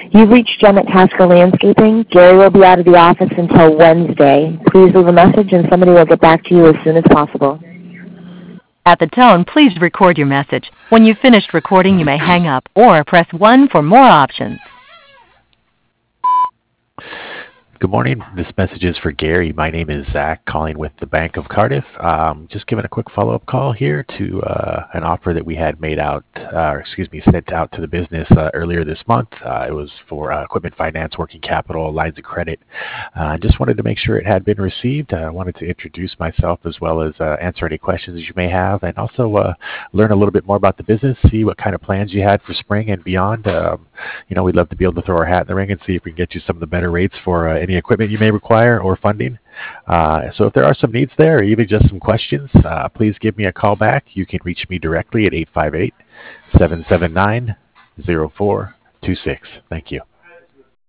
You've reached Jem at Tasker Landscaping. Gary will be out of the office until Wednesday. Please leave a message and somebody will get back to you as soon as possible. At the tone, please record your message. When you've finished recording, you may hang up or press 1 for more options. Good morning. This message is for Gary. My name is Zach, calling with the Bank of Cardiff. Just giving a quick follow-up call here to an offer that we had made out, sent out to the business earlier this month. It was for equipment finance, working capital, lines of credit. Just wanted to make sure it had been received. I wanted to introduce myself as well as answer any questions you may have, and also learn a little bit more about the business, see what kind of plans you had for spring and beyond. We'd love to be able to throw our hat in the ring and see if we can get you some of the better rates for any equipment you may require or funding. So if there are some needs there or even just some questions, please give me a call back. You can reach me directly at 858-779-0426. Thank you.